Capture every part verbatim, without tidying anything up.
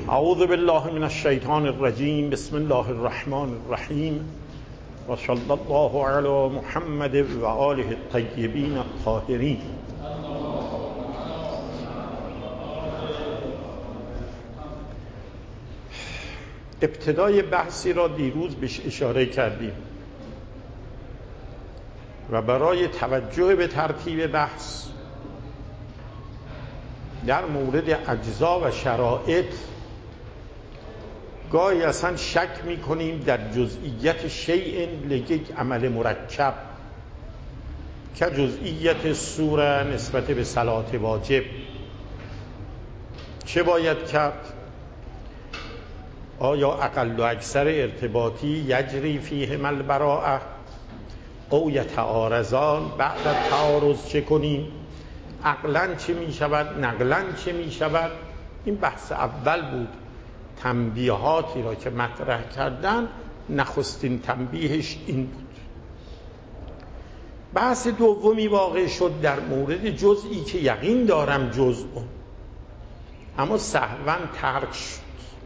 اعوذ بالله من الشیطان الرجیم. بسم الله الرحمن الرحیم و صلی الله علی محمد و آله الطیبین الطاهرین. ابتدای بحثی را دیروز بهش اشاره کردیم و برای توجه به ترتیب بحث در مورد اجزا و شرایط گاهی اصلا شک میکنیم در جزئیت شیء لگک عمل مرکب که جزئیت سوره نسبت به صلات واجب. چه باید کرد؟ آیا اقل و اکثر ارتباطی یجری فیهما البراءه او یتعارضان؟ بعد از تعارض چه کنیم؟ عقلاً چه می شود؟ نقلاً چه می شود؟ این بحث اول بود. تنبیهاتی را که مطرح کردن، نخستین تنبیهش این بود. بحث دومی واقع شد در مورد جزئی که یقین دارم جزء اما سهواً ترک شد.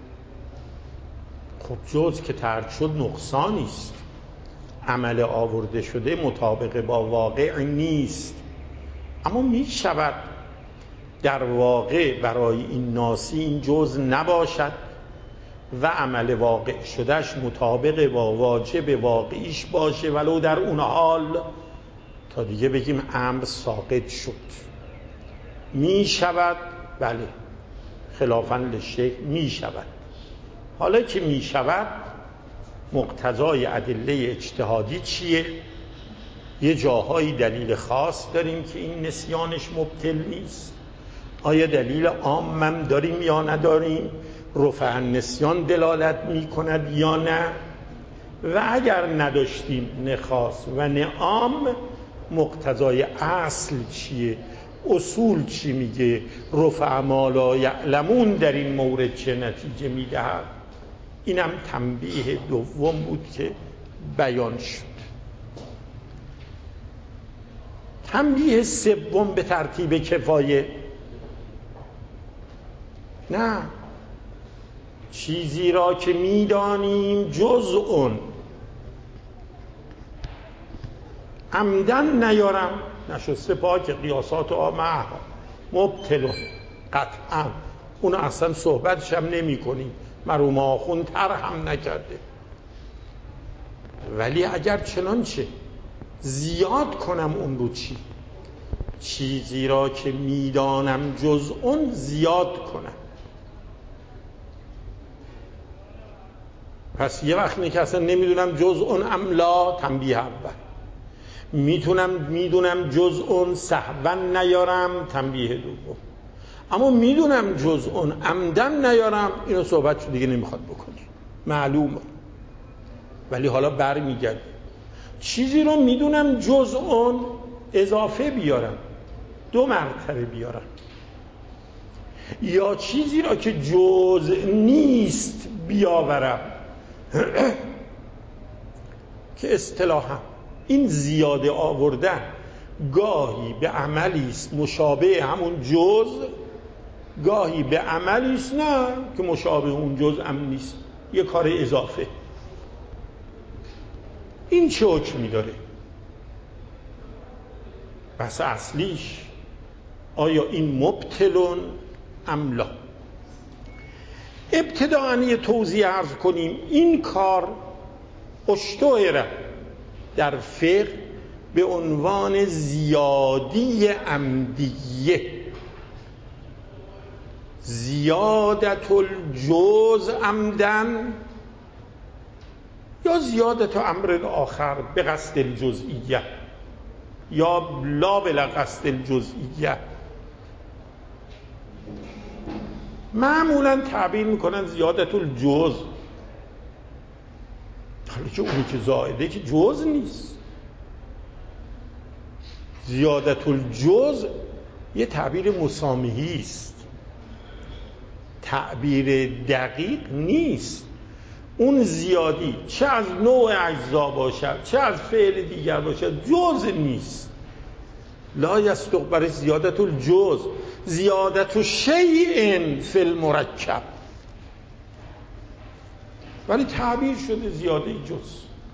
خب جزء که ترک شد نقصانی است، عمل آورده شده مطابق با واقع نیست، اما می شود در واقع برای این ناسی این جزء نباشد و عمل واقع شدهش مطابق با واجب واقعیش باشه، ولو در اون حال تا دیگه بگیم امر ساقط شد. می شود، بله، خلافاً للشیخ می شود. حالا که می شود مقتضای ادله اجتهادی چیه؟ یه جاهایی دلیل خاص داریم که این نسیانش مبطل نیست. آیا دلیل عامم داریم یا نداریم؟ رفع النسیان دلالت می کند یا نه؟ و اگر نداشتیم نه خاص و نه عام، مقتضای اصل چیه؟ اصول چی میگه؟ رفع ما لا یعلمون در این مورد چه نتیجه میدهد؟ اینم تنبیه دوم بود که بیان شد. تنبیه سوم به ترتیب کفایه. نه، چیزی را که میدانیم جزء عمدن نیارم، نشسته پاک قیاسات آمه مبطل قطعا، اونو اصلا صحبتش هم نمی کنیم، مرحوم آخوند تر هم نکرده. ولی اگر چنانچه زیاد کنم اون رو، چی؟ چیزی را که میدانم جزء زیاد کنم. پس یه وقت نه که اصلا نمیدونم جزء املا، تنبیه اول. میتونم میدونم جزء سهوا نیارم، تنبیه دوم. اما میدونم جزء عمدن نیارم، اینو صحبت دیگه نمیخواد بکنی، معلومه. ولی حالا بر میگرد چیزی رو میدونم جزء اضافه بیارم، دو مرتبه بیارم، یا چیزی را که جزء نیست بیاورم که اصطلاحا این زیاده آوردن گاهی به عملی است مشابه همون جزء، گاهی به عملی است نه که مشابه اون جزء هم نیست، یه کار اضافه. این چه حکمی داره؟ بس اصلیش آیا این مبطلون ام لا؟ ابتداءً یه توضیح عرض کنیم. این کار اشتهر در فقه به عنوان زیادی عمدیه، زیادت الجزء عمدن یا زیادت امر آخر به قصد الجزئیه یا لا بلا قصد الجزئیه. معمولا تعبیر میکنن زیادت الجزء، حالا که اونی که زائده که جزء نیست. زیادت الجزء یه تعبیر مسامحی است، تعبیر دقیق نیست. اون زیادی چه از نوع اجزا باشد چه از فعل دیگر باشد جزء نیست. لا یستقبل زیادت الجزء، زیادت شیء فی المرکب. ولی تعبیر شده زیاده جز.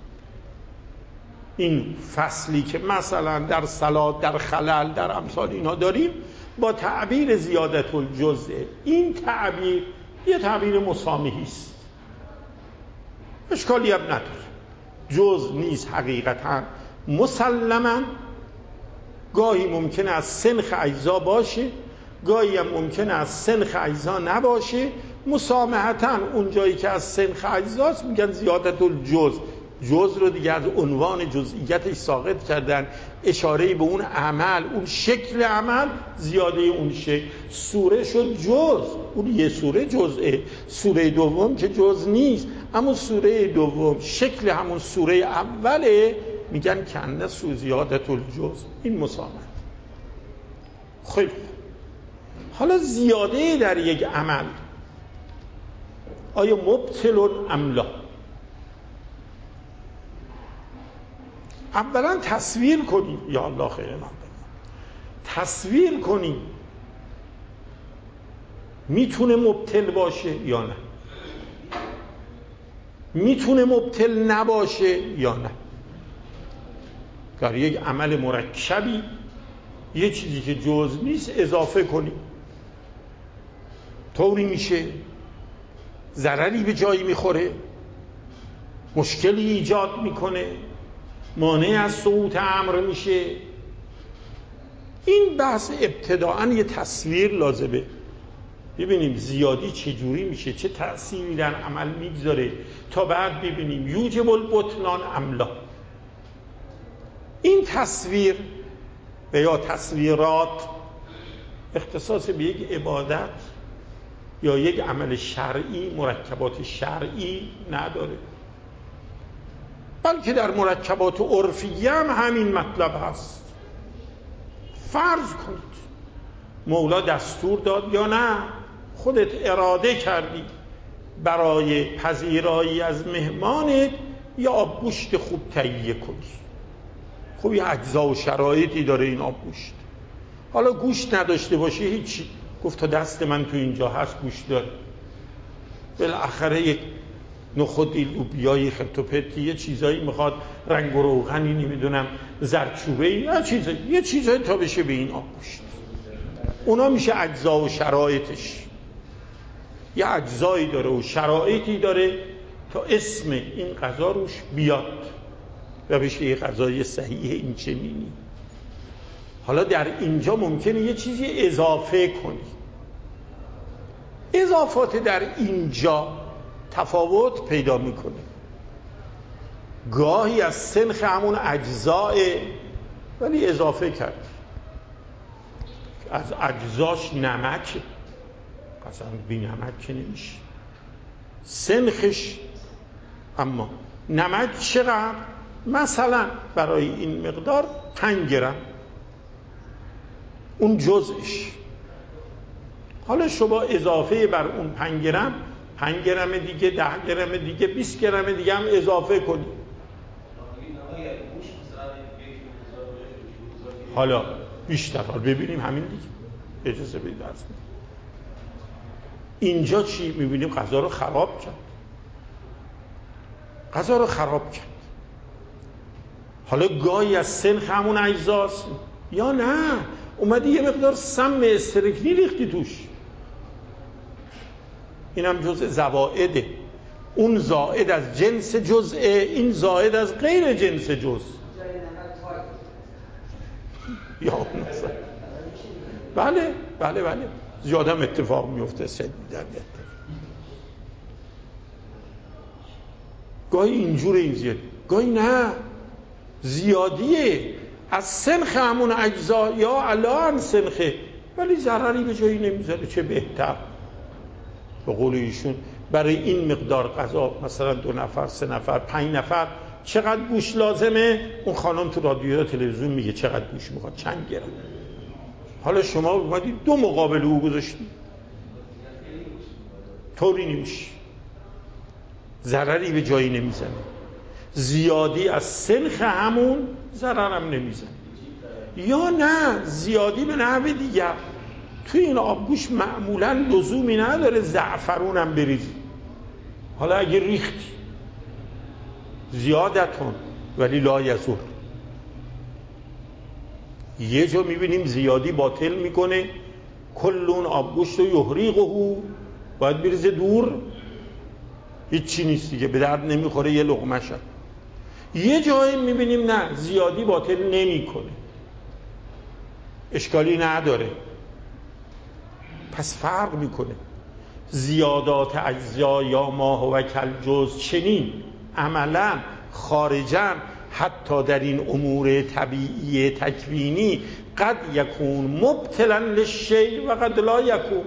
این فصلی که مثلا در صلات، در خلل، در امثال اینا داریم با تعبیر زیادت الجزء، این تعبیر یه تعبیر مسامحی است، اشکالی هم نداره. جز نیز حقیقتا مسلما گاهی ممکنه از سنخ اجزا باشه، گاهی هم ممکنه از سنخ اجزا نباشه. مسامحتا اون جایی که از سنخ اجزاست میگن زیادت الجز. جز رو دیگه از عنوان جزئیتش ساقط کردن، اشاره به اون عمل، اون شکل عمل، زیاده اون شکل. سوره شد جز، اون یه سوره جزئه، سوره دوم که جز نیست، اما سوره دوم شکل همون سوره اوله، میگن کنه سو زیادت الجز. این مسامحت. خیلی حالا زیاده در یک عمل آیا مبطل ام لا؟ اولا تصویر کنیم، یا الله خیر من تصویر کنیم میتونه مبطل باشه یا نه، میتونه مبطل نباشه یا نه. در یک عمل مرکبی یه چیزی که جز نیست اضافه کنیم، طوری میشه ضرری به جایی میخوره، مشکلی ایجاد میکنه، مانع از سقوط امر میشه. این بحث ابتداعاً یه تصویر لازمه، ببینیم زیادی چجوری میشه، چه تأثیری در عمل میگذاره، تا بعد ببینیم یوجب البطلان ام لا. این تصویر و یا تصویرات اختصاص به یک عبادت یا یک عمل شرعی، مرکبات شرعی نداره، بلکه در مرکبات عرفیه هم همین مطلب هست. فرض کنید مولا دستور داد یا نه خودت اراده کردی برای پذیرایی از مهمانت یا آبگوشت خوب تهیه کنی. خب یه اجزا و شرایطی داره این آبگوشت. حالا گوشت نداشته باشه هیچی، گفت تا دست من تو اینجا هست گوشت داره، بالاخره یک نخودی، لوبیایی، خرت و پرتی، یه چیزایی میخواد، رنگ و روغنی، نمیدونم زردچوبه‌ای، یه چیزایی یه چیزایی تا بشه به این آبگوشت. اونا میشه اجزا و شرایطش. یه اجزایی داره و شرایطی داره تا اسم این غذا روش بیاد و بشه یه غذای صحیح این چنینی. حالا در اینجا ممکنه یه چیزی اضافه کنی. اضافات در اینجا تفاوت پیدا میکنه. گاهی از سنخ همون اجزاء ولی اضافه کرد، از اجزاش نمک، قسم بی نمک که نمیشه سنخش. اما نمک چقدر؟ مثلا برای این مقدار پنج گرم، اون جزش. حالا شما اضافه بر اون پنج گرم، پنج گرم دیگه، ده گرم دیگه، بیست گرم دیگه هم اضافه کنی. حالا بیشتر حال ببینیم همین دیگه، اجازه بدید. اینجا چی میبینیم؟ غذا رو خراب کرد، غذا رو خراب کرد. حالا گاهی از سنخ همون اجزاست یا نه اومدی یه مقدار سم استرکنی ریختی توش، اینم جزء زوائده. اون زائد از جنس جزءه، این زائد از غیر جنس جزء. یا مثلا بله بله بله زیادم اتفاق میفته سد میدن. گاهی اینجور این زیاد، گاهی نه زیادیه از سنخ همون اجزا یا الان سنخه ولی ضرری به جایی نمیذاره. چه بهتر. به قول ایشون برای این مقدار غذا مثلا دو نفر، سه نفر، پنج نفر چقدر گوشت لازمه؟ اون خانم تو رادیو تلویزیون میگه چقدر گوشت میخواد، چند گرم. حالا شما اومدید دو مقابل او گذاشتید، طوری نمیشه، ضرری به جایی نمیزنه. زیادی از سنخ همون ضررم نمیزنه. یا نه زیادی به نحو دیگر توی این آبگوش معمولا لزومی نداره زعفرونم بریزی. حالا اگه ریختی زیادتون ولی لا یزور، یه جا میبینیم زیادی باطل میکنه، کل اون آبگوشت و یحریقه، باید بریزه دور، هیچ چی نیست دیگه، به درد نمیخوره، یه لقمه شد. یه جایی میبینیم نه، زیادی باطل نمیکنه، اشکالی نداره. پس فرق میکنه. زیادات اجزا یا ما هو کالجزء چنین عملا خارجا حتی در این امور طبیعی تکوینی قد یکون مبتلا للشیء و قد لا یکون.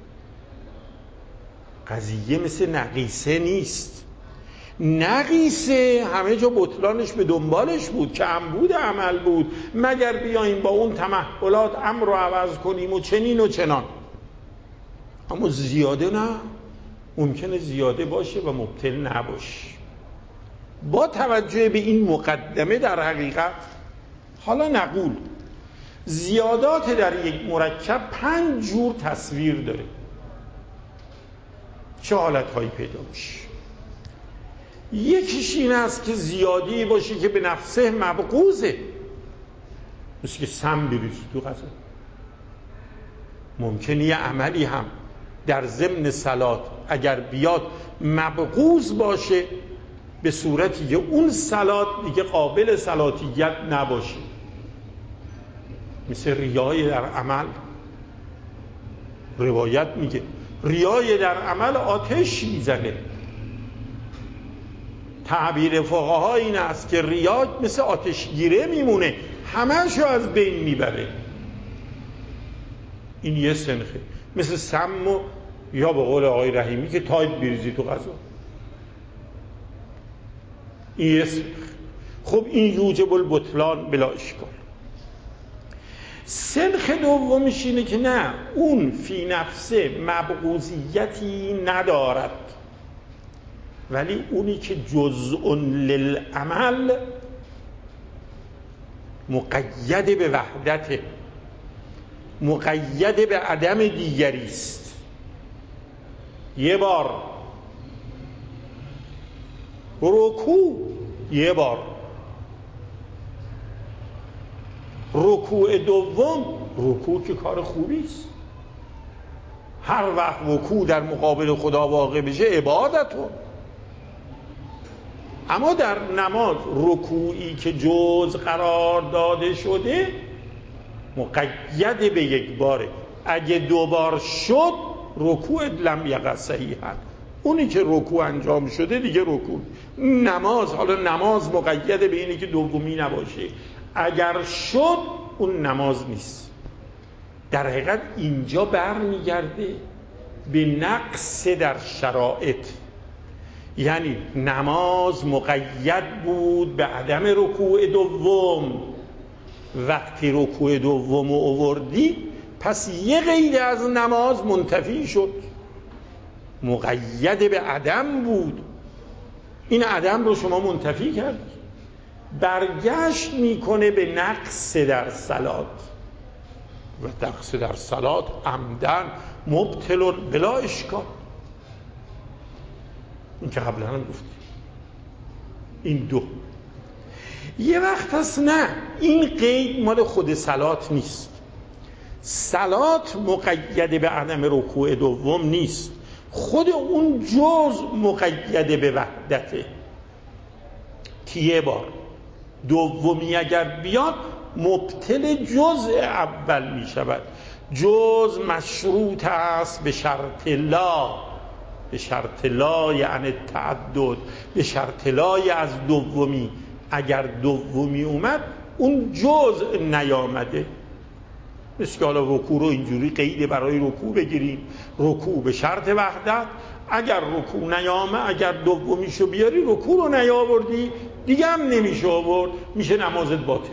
قضیه مثل نقیصه نیست. نقیصه همه جا بطلانش به دنبالش بود، کمبود عمل بود، مگر بیاییم با اون تمحلات امر رو عوض کنیم و چنین و چنان. اما زیاده نه، ممکنه زیاده باشه و مبتل نباشه. با توجه به این مقدمه در حقیقت حالا نقول زیادات در یک مرکب پنج جور تصویر داره. چه حالتهایی پیدا میشه؟ یکیش این است که زیادی باشه که به نفسه مبغوضه، مثل که سم بریزی تو غذا. ممکنه یه عملی هم در ضمن صلات اگر بیاد مبغوض باشه به صورتی که اون صلات دیگه قابل صلاتیت نباشه، مثل ریای در عمل. روایت میگه ریای در عمل آتش میزنه. تعبیر فقها این است که ریا مثل آتشگیره میمونه، همه‌شو از بین میبره. این یه سنخه، مثل سم و یا به قول آقای رحیمی که تایپ بریزی تو غذا. این یه سنخ. خب این یوجب البطلان بلا اشکال. سنخ دومش اینه که نه، اون فی نفسه مبغوضیتی ندارد، ولی اونی که جزء للعمل مقید به وحدته، مقید به عدم دیگری است. یه بار رکوع، یه بار رکوع دوم، رکوع که کار خوبی است. هر وقت رکوع در مقابل خدا واقع بشه عبادتون. اما در نماز رکوعی که جزء قرار داده شده مقید به یک باره. اگه دو بار شد رکوع لم یقع صحیحا، اونی که رکوع انجام شده دیگه رکوع. نماز، حالا نماز مقید به اینی که دومی نباشه، اگر شد اون نماز نیست. در حقیقت اینجا برمیگرده به نقص در شرایط. یعنی نماز مقید بود به عدم رکوع دوم، وقتی رکوع دوم رو آوردی پس یه قید از نماز منتفی شد، مقید به عدم بود، این عدم رو شما منتفی کردی، برگشت میکنه به نقص در صلات. و نقص در صلات عمدن مبتل بلا اشکال. این که قبلا هم گفتیم. این دو. یه وقت هست نه، این قید مال خود صلات نیست. صلات مقید به عدم رکوع دوم نیست، خود اون جزء مقید به وحدته که یه بار دومی اگر بیاد مبتل جزء اول می شود. جزء مشروط است به شرط لا، به شرط لا یعنی تعدد، به شرط لای از دومی. اگر دومی اومد اون جزء نیامده. مثل که حالا رکوع رو اینجوری قید برای رکوع بگیریم، رکوع به شرط وحدت، اگر رکوع نیامه، اگر دومیشو بیاری رکوع رو نیاوردی دیگه هم نمیشه آورد، میشه نمازت باطل.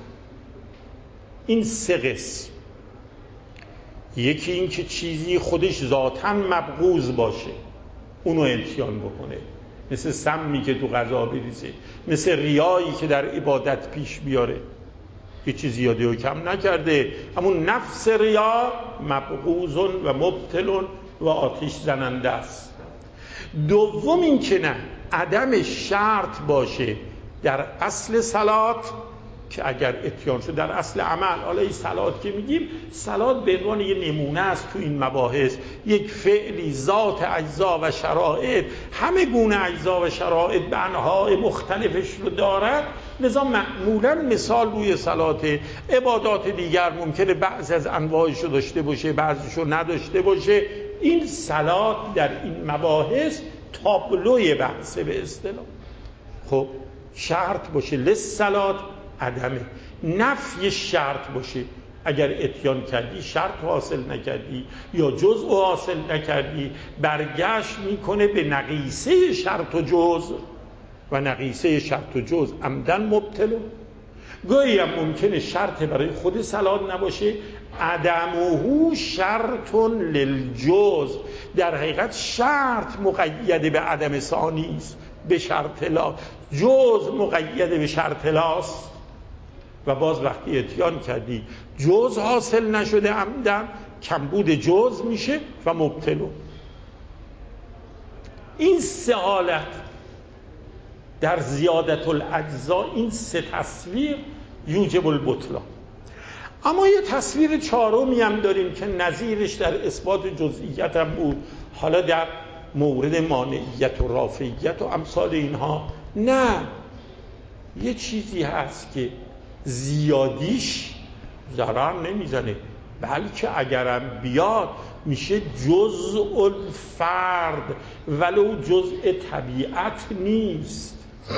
این سه قسم. یکی این که چیزی خودش ذاتاً مبغوض باشه اونو انتیان بکنه، مثل سمی که تو غذا بریزه، مثل ریایی که در عبادت پیش بیاره، هیچی زیاده و کم نکرده، همون نفس ریا مبغوض و مبتل و آتش زننده است. دوم این که نه، عدم شرط باشه در اصل صلات که اگر اتیان شد در اصل عمل. حالا این صلات که میگیم، صلات به عنوان یه نمونه است تو این مباحث، یک فعلی ذات اجزا و شرایط، همه گونه اجزا و شرایط به انواع مختلفش رو دارد، لذا معمولا مثال روی صلات. عبادات دیگر ممکنه بعضی از انواعش رو داشته باشه، بعضیش رو نداشته باشه. این صلات در این مباحث تابلوی بحثه به اصطلاح. خب شرط باشه للصلات عدمه، نفی شرط باشه، اگر اتیان کردی شرط حاصل نکردی یا جزء حاصل نکردی، برگشت میکنه به نقیصه شرط و جزء و نقیصه شرط و جزء عمدن مبطله. گاهی هم ممکنه شرط برای خود صلات نباشه، عدمه شرط للجزء، در حقیقت شرط مقید به عدم ثانی است، به شرط لا، جزء مقید به شرط لاست. و باز وقتی اتیان کردی جزء حاصل نشده عمدن، کمبود جزء میشه و مبطلو. این سه حالت در زیادت الاجزا، این سه تصویر یوجب البطلان. اما یه تصویر چهارمی هم داریم که نظیرش در اثبات جزئیت هم بود، حالا در مورد مانعیت و رافعیت و امثال اینها. نه، یه چیزی هست که زیادیش ضرر نمیزنه، بلکه اگرم بیاد میشه جزء الفرد، ولو جزء طبیعت نیست.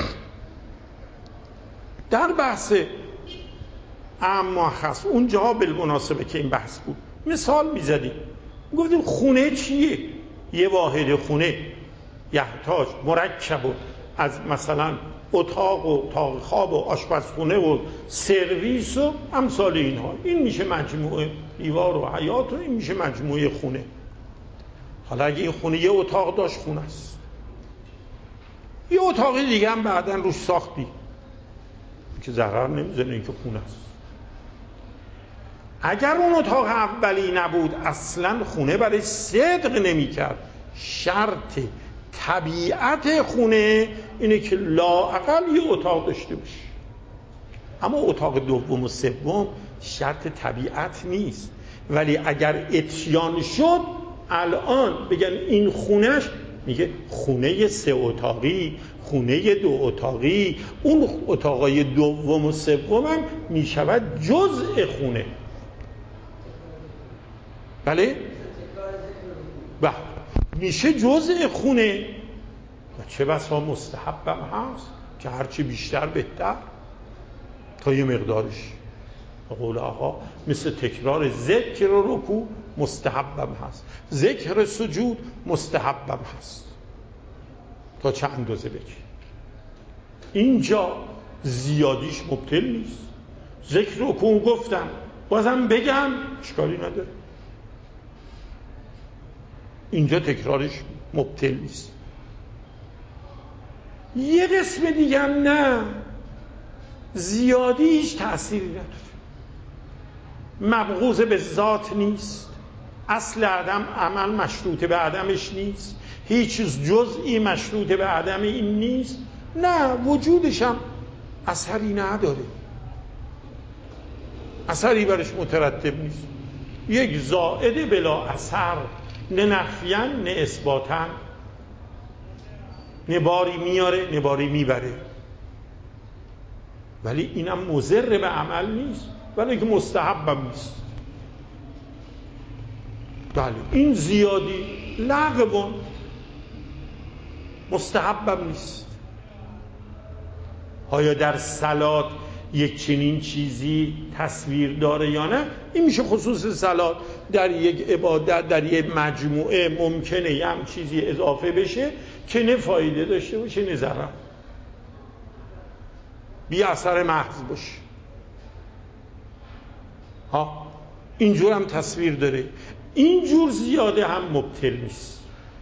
در بحث اما خاص اونجا بالمناسبه که این بحث بود مثال میزدیم، گفتیم خونه چیه؟ یه واحد خونه یحتاج مرکب از مثلا اتاق و اتاق خواب و آشپزخونه و سرویس و امثال اینها. این میشه مجموعه دیوار و حیاط و این میشه مجموعه خونه. حالا اگه این خونه یه اتاق داشت، خونه است. یه اتاق دیگه هم بعداً روش ساختی که ضرر نمیزنه، این که خونه است. اگر اون اتاق اولی نبود اصلا خونه برای صدق نمی کرد. شرط طبیعت خونه اینه که لااقل یه اتاق داشته باشه. اما اتاق دوم و سوم شرط طبیعت نیست، ولی اگر اتیان شد الان بگن این خونش، میگه خونه سه اتاقی، خونه دو اتاقی، اون اتاقای دوم و سوم هم میشود جزء خونه. بله؟ بله میشه جزء خونه و چه بسا مستحبم هست که هرچی بیشتر بهتر تا یه مقدارش. قول آقا مثل تکرار ذکر و رکوع مستحبم هست، ذکر سجود مستحبم هست تا چه اندازه بگی. اینجا زیادیش مبطل نیست. ذکر رکوع گفتم بازم بگم اشکالی نداره، اینجا تکرارش مبطل نیست. یه قسم دیگه هم نه، زیادی هیچ تأثیری نداره، مبغوض به ذات نیست، اصل عدم عمل مشروط به عدمش نیست، هیچ جزئی مشروط به عدم این نیست. نه، وجودش هم اثری نداره، اثری برش مترتب نیست. یک زائد بلا اثر، نه نفیاً نه اثباتاً، نه باری میاره نه باری میبره. ولی اینم مضر به عمل نیست، ولی که مستحبم نیست. بله این زیادی لغو مستحبم نیست. آیا در صلات یک چنین چیزی تصویر داره یا نه؟ این میشه خصوص صلات. در یک عبادت در یک مجموعه ممکنه یه هم چیزی اضافه بشه که نه فایده داشته باشه نه ضرر، بی اثر محض باشه. ها اینجور هم تصویر داره. اینجور زیاده هم مبطل نیست.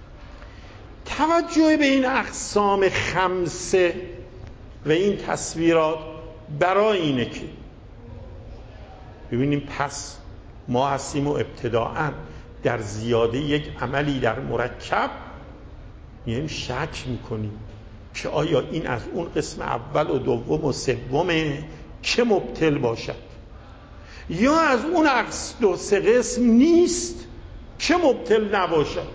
توجه به این اقسام خمسه و این تصویرات برای اینه که ببینیم پس ما هستیم و ابتداعاً در زیاده یک عملی در مرکب میایم شک میکنیم که آیا این از اون قسم اول و دوم و سومه که مبطل باشد، یا از اون عکس دو سه قسم نیست که مبطل نباشد.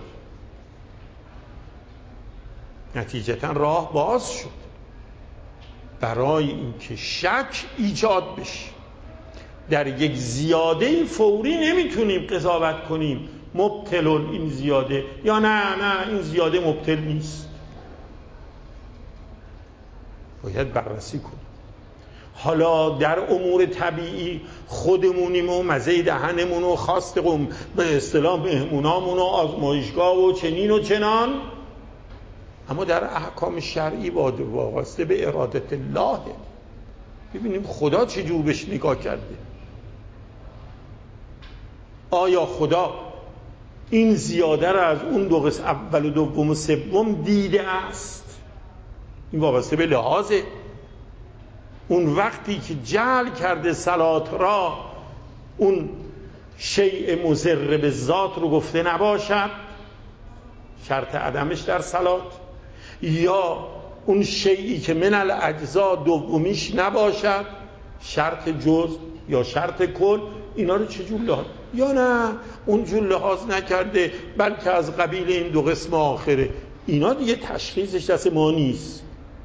نتیجتا راه باز شد برای اینکه شک ایجاد بشه. در یک زیاده فوری نمیتونیم قضاوت کنیم مبطلون این زیاده یا نه نه این زیاده مبطل نیست. باید بررسی کنیم. حالا در امور طبیعی خودمونیم و مزه دهنمون و خواست قوم به اصطلاح مهمونامون و آزمایشگاه و چنین و چنان، اما در احکام شرعی وابسته به ارادت الله. ببینیم خدا چجور بهش نگاه کرده. آیا خدا این زیاده را از اون دو قسم اول و دوم و سوم دیده است؟ این وابسته به لحاظه. اون وقتی که جعل کرده صلات را، اون شیء مضر به ذات رو گفته نباشد، شرط عدمش در صلات، یا اون شیئی که من الاجزا دومیش نباشد، شرط جزء یا شرط کل، اینا رو چجور لحاظ؟ یا نه اونجور لحاظ نکرده بلکه از قبیل این دو قسم آخره. اینا دیگه تشخیصش دست ما نیست،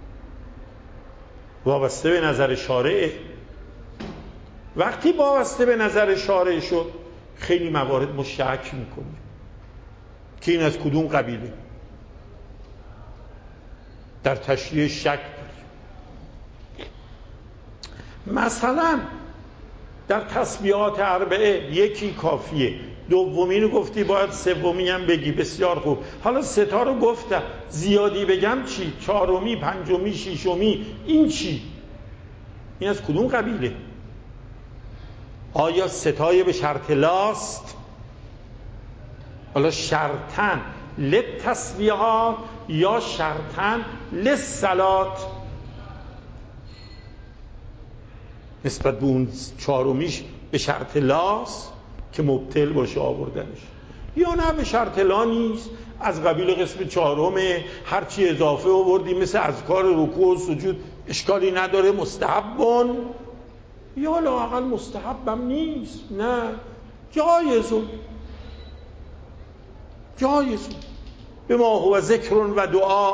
وابسته به نظر شارعه. وقتی وابسته به نظر شارع شد خیلی موارد ما شک میکنیم که این از کدوم قبیله. در تشریع شک داریم. مثلا در تسبیحات اربعه یکی کافیه، دومی رو گفتی باید سومی هم بگی، بسیار خوب. حالا سه تا رو گفتم، زیادی بگم چی؟ چهارمی، پنجمی، ششمی، این چی؟ این از کدوم قبیله؟ آیا ستای به شرط لاست؟ حالا شرطن للتسبیحات یا شرطن للصلات؟ نسبت به اون چهارمیش به شرط لاست که مبطل باشه آوردنش، یا نه به شرط لا نیست، از قبیل قسم چهارمه، هرچی اضافه آوردیم مثل اذکار رکوع و سجود اشکالی نداره، مستحبون، یا لااقل مستحبم نیست، نه جایزون جایزون به ما هو ذکر و دعا.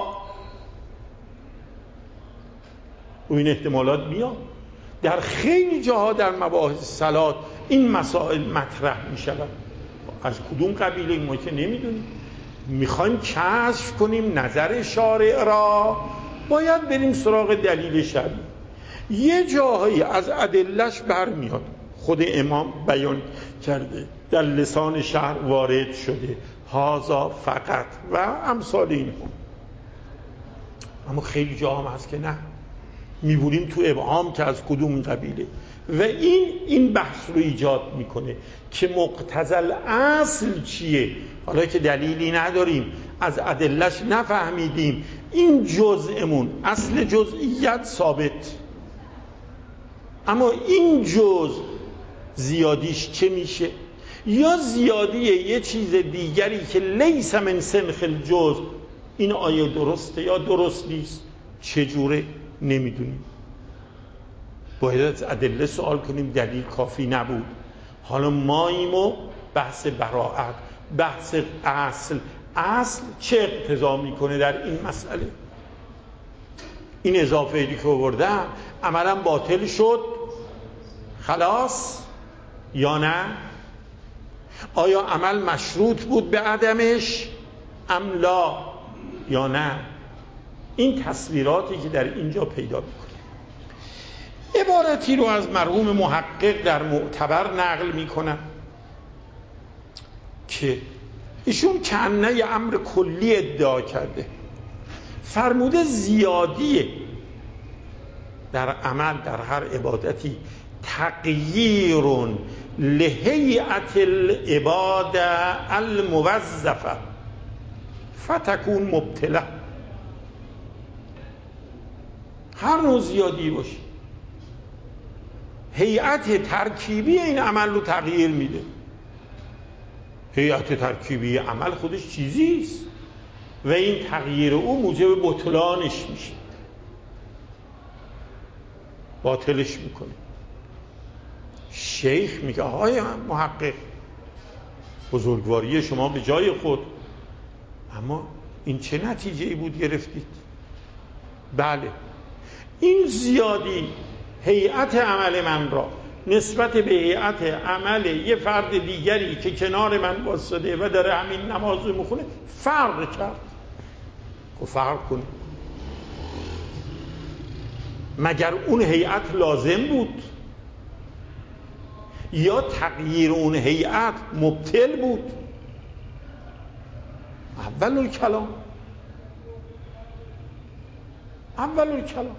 و این احتمالات میاد در خیلی جاها در مباحث صلات این مسائل مطرح می شود. از کدوم قبیله ما که نمیدونیم. میخوایم کشف کنیم نظر شارع را، باید بریم سراغ دلیل شرعی. یه جاهایی از ادلش برمیاد، خود امام بیان کرده، در لسان شهر وارد شده، هازا فقط و امثال این هم. اما خیلی جا هم هست که نه، میبوریم تو ابهام که از کدوم قبیله. و این این بحث رو ایجاد میکنه که مقتضی اصل چیه. حالا که دلیلی نداریم، از ادلش نفهمیدیم، این جزءمون اصل جزئیت ثابت، اما این جزء زیادیش چه میشه؟ یا زیادیه یه چیز دیگری که لیس من سنخ الجزء، این آیه درسته یا درست نیست؟ چجوره؟ نمیدونیم. باید از ادله سوال کنیم، دلیل کافی نبود. حالا ماییم و بحث براعت، بحث اصل، اصل چه اقتضا میکنه در این مسئله؟ این اضافه ای که آوردم عملا باطل شد خلاص یا نه؟ آیا عمل مشروط بود به عدمش ام لا یا نه؟ این تصویراتی که در اینجا پیدا میکنه. عبارتی رو از مرحوم محقق در معتبر نقل میکنم که ایشون کنه امر کلی ادعا کرده، فرموده زیادیه در عمل در هر عبادتی تغییر لهیئت العباده الموظفه فتکون مبتله. هر نوع زیادی باشه، هیئت ترکیبی این عمل رو تغییر میده. هیئت ترکیبی عمل خودش چیزیست، و این تغییر او موجب بطلانش میشه، باطلش میکنه. شیخ میگه های محقق بزرگواری شما به جای خود، اما این چه نتیجه ای بود گرفتید؟ بله، این زیادی هیئت عمل من را نسبت به هیئت عمل یه فرد دیگری که کنار من واسطه و داره همین نماز رو میخونه فرق کرد. خب فرق کنه، مگر اون هیئت لازم بود یا تغییر اون هیئت مبطل بود؟ اول الکلام اول الکلام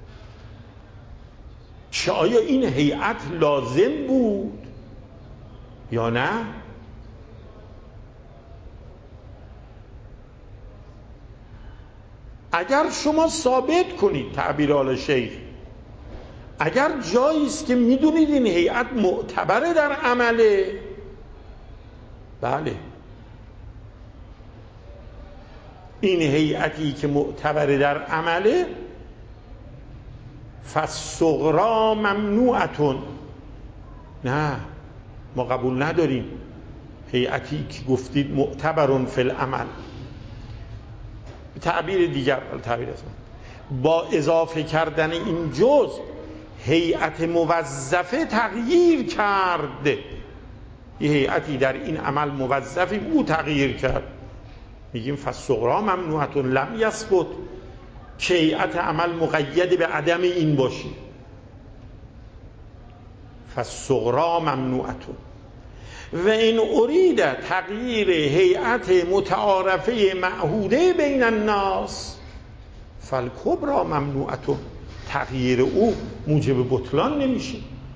که آیا این هیئت لازم بود یا نه؟ اگر شما ثابت کنید تعبیر آل شیخ، اگر جایی است که میدونید این هیئت معتبره در عمله، بله، این هیئتی که معتبره در عمله فالصغری ممنوعتون، نه ما قبول نداریم هیئتی که گفتید معتبرون فی العمل. به تعبیر دیگر، تعبیر است با اضافه کردن این جزء هیئت موظفه تغییر کرد، یه هیئتی در این عمل موظفی او تغییر کرد، میگیم فالصغری ممنوعتون لم یثبت که هیئت عمل مقید به عدم این باشی. فالصغری ممنوعتون و این ارید تغییر هیئت متعارفه معهوده بین الناس فالکبری ممنوعتون، تغییر او موجب بطلان نمیشه.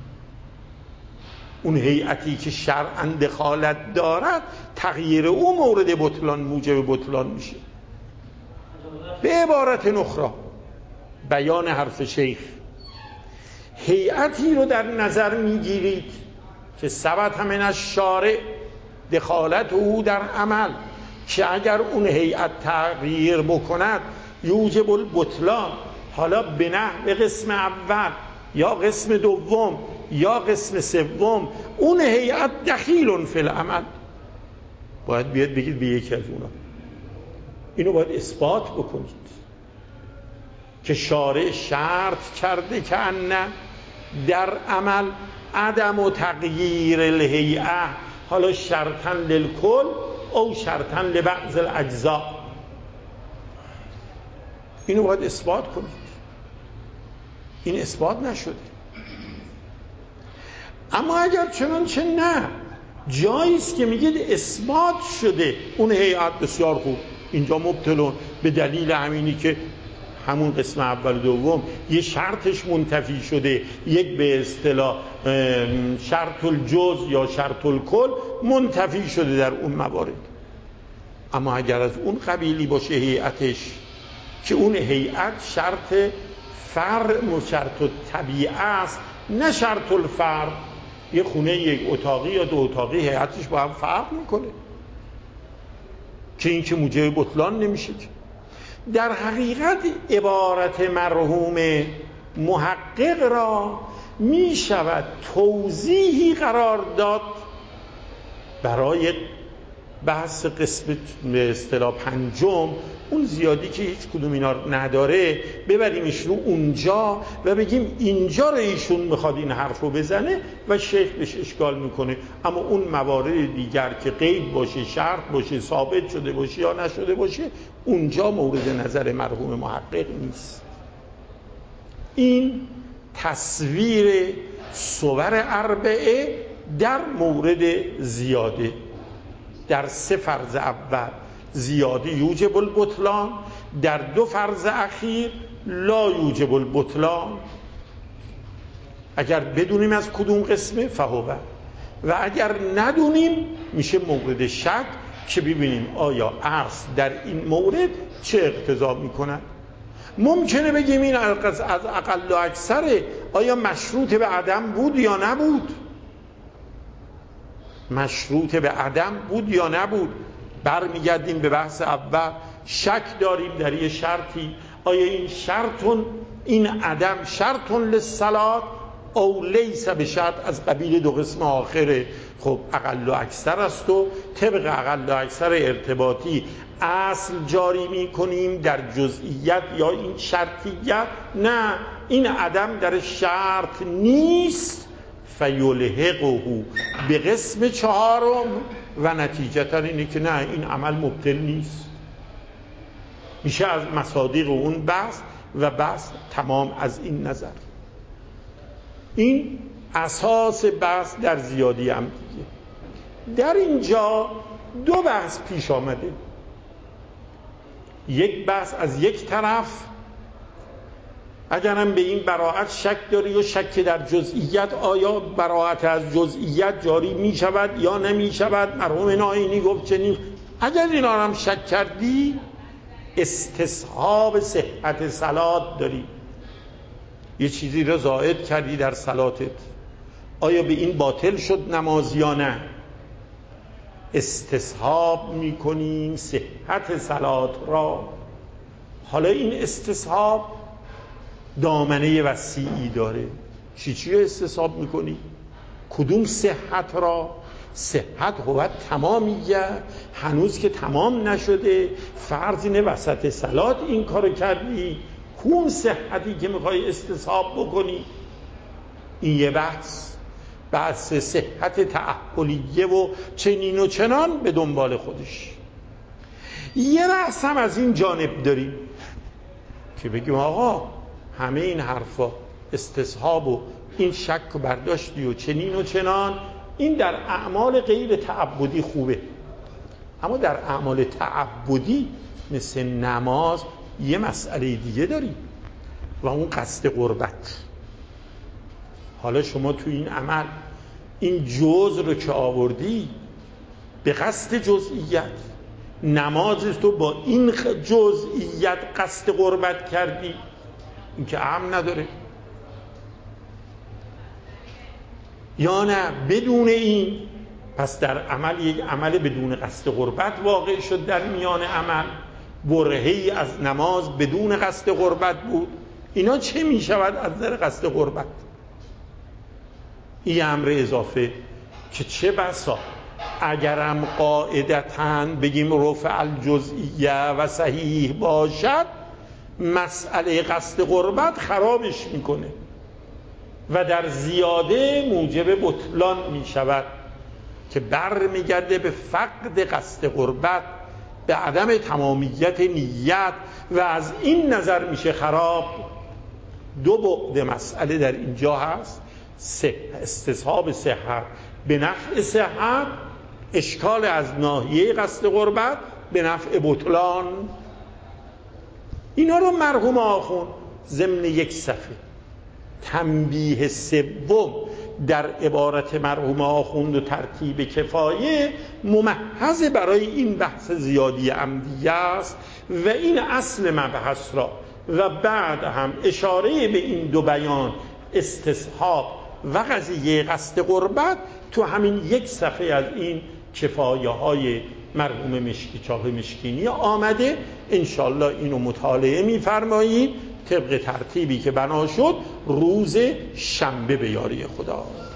اون هیئتی که شرعاً دخالت دارد تغییر او مورد بطلان موجب بطلان میشه. به عبارت اخرى، بیان حرف شیخ، هیئتی رو در نظر میگیرید که ثبت من الشارع دخالت او در عمل، که اگر اون هیئت تغییر بکند یوجب البطلان، حالا به نحو قسم اول یا قسم دوم یا قسم سوم اون هیئت دخیل فی العمل، باید بیاد بگید به یکی از اونا. اینو باید اثبات بکنید که شارع شرط کرده که ان در عمل عدم و تغییر الهیئه، حالا شرطاً للکل او شرطاً لبعض الاجزاء، اینو باید اثبات کنید. این اثبات نشده. اما اگر چنانچه نه، جاییست که میگید اثبات شده اون هیئت، بسیار خوب، اینجا مبطلون به دلیل همینی که همون قسم اول و دوم یه شرطش منتفی شده، یک به اصطلاح شرط الجز یا شرط الکل منتفی شده در اون موارد. اما اگر از اون قبیلی باشه هیئتش که اون هیئت شرط فرع و شرط الطبیعه است نه شرط الفرع، یه خونه یک اتاقی یا دو اتاقی هیئتش با هم فرق میکنه که این که موجب بطلان نمیشه. در حقیقت عبارت مرحوم محقق را می شود توضیحی قرار داد برای بحث قسمت به اصطلاح پنجم، اون زیادی که هیچ کدوم اینا نداره ببریمش رو اونجا و بگیم اینجا رو ایشون میخواد این حرف رو بزنه و شیخ بهش اشکال میکنه، اما اون موارد دیگر که قید باشه، شرط باشه، ثابت شده باشه یا نشده باشه، اونجا مورد نظر مرحوم محقق نیست. این تصویر صور اربعه در مورد زیاده. در سه فرض اول زیاده یوجب البطلان، در دو فرض اخیر لا یوجب البطلان. اگر بدونیم از کدوم قسمه فهوه، و اگر ندونیم میشه مورد شک که ببینیم آیا اصل در این مورد چه اقتضا میکنه. ممکنه بگیم این از اقل و اکثره، آیا مشروط به عدم بود یا نبود؟ مشروط به عدم بود یا نبود؟ برمیگردیم به بحث اول شک داریم در یه شرطی، آیا این شرطون، این عدم شرطون للصلاة او لیس به شرط، از قبیل دو قسم آخره. خب اقل و اکثر است و طبق اقل و اکثر ارتباطی اصل جاری می کنیم در جزئیت یا این شرطیت. نه، این عدم در شرط نیست، فیلحقه به قسم چهارم و نتیجتا اینه که نه، این عمل مبطل نیست. میشه از مصادیق اون بحث و بحث تمام از این نظر. این اساس بحث در زیادی هم دیگه. در اینجا دو بحث پیش آمده. یک بحث از یک طرف، اگرم به این براعت شک داری و شک در جزئیت، آیا براعت از جزئیت جاری می شود یا نمی شود، مرحوم ناینی گفت چنین. اگر اینا هم شک کردی، استصحاب صحت صلات داری، یه چیزی را زائد کردی در صلاتت، آیا به این باطل شد نماز یا نه؟ استصحاب میکنیم صحت صلات را. حالا این استصحاب دامنه وسیعی داره. چی چی رو استصحاب میکنی؟ کدوم صحت را؟ صحت هو تمامیه، هنوز که تمام نشده، فرض اینه وسط صلات این کارو کردی، کون صحتی که میخوای استصحاب بکنی؟ این یه بحث، بحث صحت تعهلیه و چنین و چنان به دنبال خودش. یه بحث هم از این جانب داریم که بگیم آقا همه این حرفا استصحاب و این شک و برداشتی و چنین و چنان، این در اعمال غیر تعبدی خوبه، اما در اعمال تعبدی مثل نماز یه مسئله دیگه داری و اون قصد قربت. حالا شما تو این عمل این جزء رو که آوردی به قصد جزئیت، نماز تو با این جزئیت قصد قربت کردی، این که اهم نداره. یا نه بدون این، پس در عمل یک عمل بدون قصد قربت واقع شد در میان عمل، برهه‌ای از نماز بدون قصد قربت بود. اینا چه می شود از نظر قصد قربت؟ این امر اضافه که چه بسا اگرم قاعدتاً بگیم رفع الجزئیه و صحیح باشد، مسئله قصد قربت خرابش میکنه و در زیاده موجب بطلان میشود که بر میگرده به فقد قصد قربت، به عدم تمامیت نیت و از این نظر میشه خراب. دو بعد مسئله در اینجا هست، استصحاب صحت به نفع صحت، اشکال از ناحیه قصد قربت به نفع بطلان. اینا رو مرحوم آخوند ضمن یک صفحه تنبیه سوم در عبارت مرحوم آخوند و ترتیب کفایه ممحض برای این بحث زیادی عمدیه است و این اصل مبحث را و بعد هم اشاره به این دو بیان استصحاب و قضیه قصد قربت تو همین یک صفحه از این کفایه های مرحوم مشکی چاپ مشکینی آمده. انشالله اینو مطالعه می‌فرمایید طبق ترتیبی که بنا شد روز شنبه به یاری خدا.